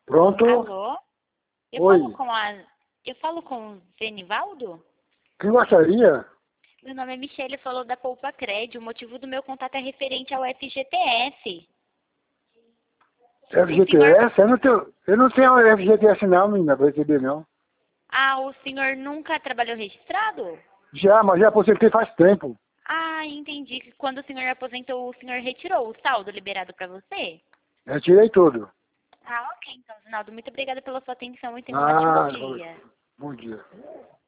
Pronto? Alô? Oi. Eu falo com o Zenivaldo? Quem gostaria? Meu nome é Michele, falou da Poupa Cred. O motivo do meu contato é referente ao FGTS. FGTS? Eu não tenho FGTS não, menina, pra receber não. Ah, o senhor nunca trabalhou registrado? Já, mas já aposentei faz tempo. Ah, entendi que quando o senhor aposentou, o senhor retirou o saldo liberado para você? Eu tirei tudo. Ah, ok. Então, Zinaldo, muito obrigada pela sua atenção e tenha um ótimo dia. Bom dia.